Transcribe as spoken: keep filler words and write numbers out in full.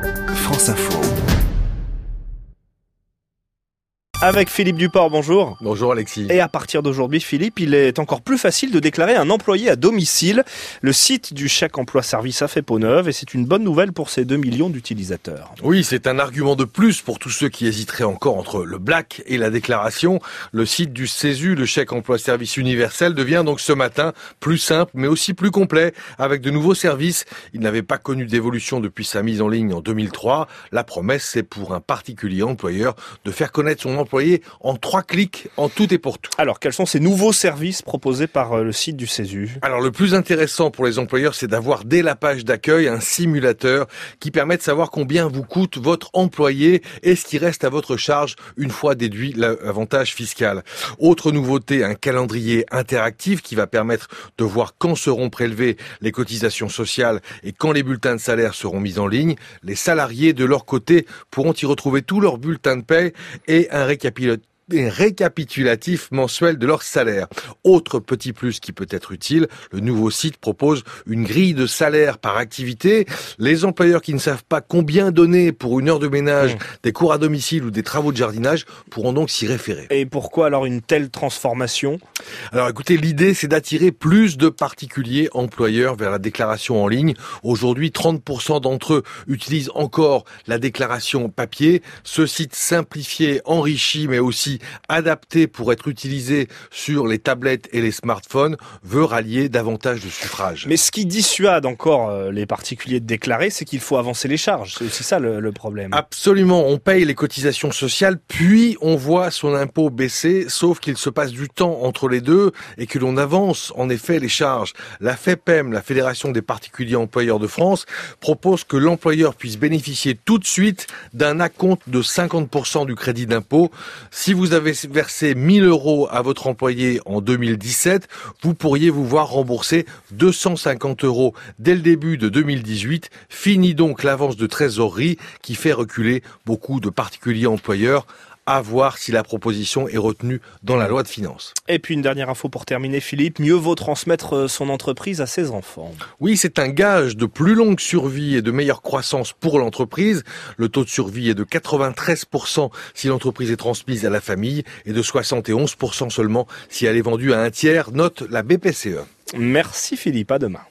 France Info. Avec Philippe Duport, bonjour. Bonjour Alexis. Et à partir d'aujourd'hui, Philippe, il est encore plus facile de déclarer un employé à domicile. Le site du chèque emploi service a fait peau neuve et c'est une bonne nouvelle pour ces deux millions d'utilisateurs. Oui, c'est un argument de plus pour tous ceux qui hésiteraient encore entre le black et la déclaration. Le site du CESU, le chèque emploi service universel, devient donc ce matin plus simple mais aussi plus complet avec de nouveaux services. Il n'avait pas connu d'évolution depuis sa mise en ligne en deux mille trois. La promesse, c'est pour un particulier employeur de faire connaître son employé en trois clics, en tout et pour tout. Alors, quels sont ces nouveaux services proposés par le site du CESU ? Alors, le plus intéressant pour les employeurs, c'est d'avoir dès la page d'accueil un simulateur qui permet de savoir combien vous coûte votre employé et ce qui reste à votre charge une fois déduit l'avantage fiscal. Autre nouveauté, un calendrier interactif qui va permettre de voir quand seront prélevées les cotisations sociales et quand les bulletins de salaire seront mis en ligne. Les salariés, de leur côté, pourront y retrouver tous leurs bulletins de paie et un récapitulatif un récapitulatif mensuel de leur salaire. Autre petit plus qui peut être utile, le nouveau site propose une grille de salaire par activité. Les employeurs qui ne savent pas combien donner pour une heure de ménage, mmh. des cours à domicile ou des travaux de jardinage pourront donc s'y référer. Et pourquoi alors une telle transformation ? Alors écoutez, l'idée c'est d'attirer plus de particuliers employeurs vers la déclaration en ligne. Aujourd'hui, trente pour cent d'entre eux utilisent encore la déclaration papier. Ce site simplifié, enrichi, mais aussi adapté pour être utilisé sur les tablettes et les smartphones, veut rallier davantage de suffrages. Mais ce qui dissuade encore les particuliers de déclarer, c'est qu'il faut avancer les charges. C'est aussi ça le, le problème. Absolument. On paye les cotisations sociales, puis on voit son impôt baisser, sauf qu'il se passe du temps entre les deux et que l'on avance en effet les charges. La FEPEM, la Fédération des particuliers employeurs de France, propose que l'employeur puisse bénéficier tout de suite d'un acompte de cinquante pour cent du crédit d'impôt. Si vous avez versé mille euros à votre employé en deux mille dix-sept, vous pourriez vous voir rembourser deux cent cinquante euros dès le début de deux mille dix-huit. Fini donc l'avance de trésorerie qui fait reculer beaucoup de particuliers employeurs. À voir si la proposition est retenue dans la loi de finances. Et puis une dernière info pour terminer, Philippe, mieux vaut transmettre son entreprise à ses enfants. Oui, c'est un gage de plus longue survie et de meilleure croissance pour l'entreprise. Le taux de survie est de quatre-vingt-treize pour cent si l'entreprise est transmise à la famille et de soixante et onze pour cent seulement si elle est vendue à un tiers, note la B P C E. Merci Philippe, à demain.